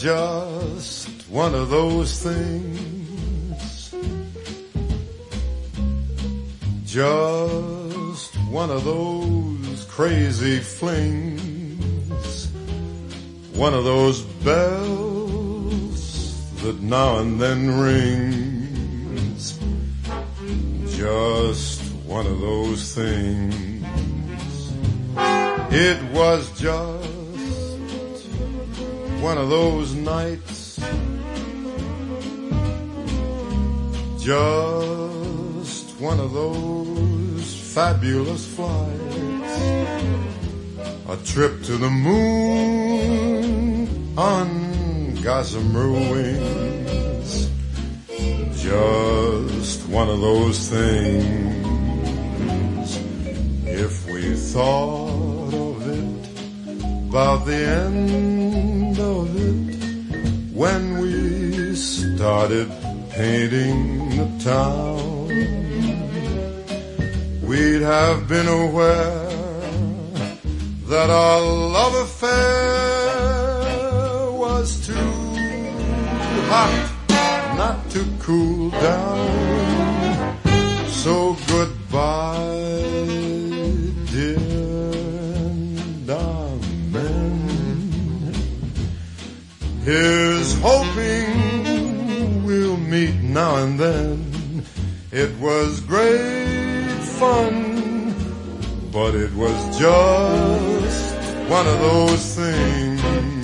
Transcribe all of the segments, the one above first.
just one of those things, just one of those crazy flings, one of those bells that now and then rings, just one of those things. It was just one of those nights, just one of those fabulous flights, a trip to the moon on gossamer wings, just one of those things. If we thought of it, about the end of it, when we started painting the town, we'd have been aware that our love affair was too hot not to cool down. So goodbye, dear, and amen. Here's hoping we'll meet now and then. It was great fun, but it was just one of those things.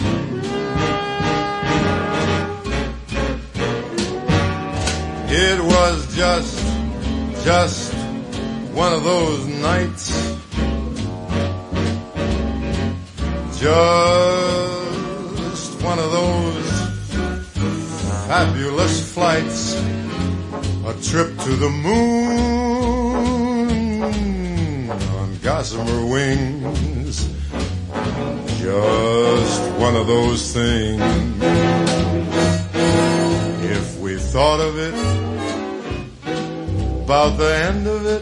It was just one of those nights, just one of those fabulous flights, a trip to the moon on gossamer wings, just one of those things. If we thought of it, about the end of it,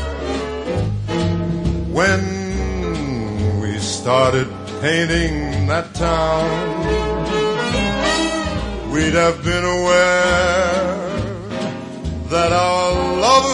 when we started painting that town, we'd have been aware that our love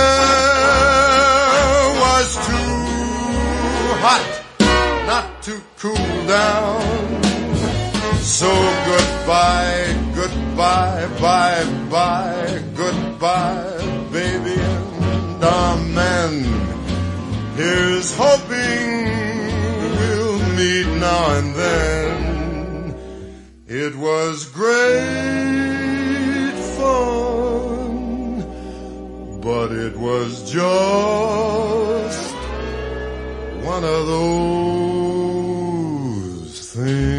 affair was too hot not to cool down. So goodbye, goodbye, bye, bye, goodbye, baby, and amen. Here's hoping we'll meet now and then. It was great fun, but it was just one of those things.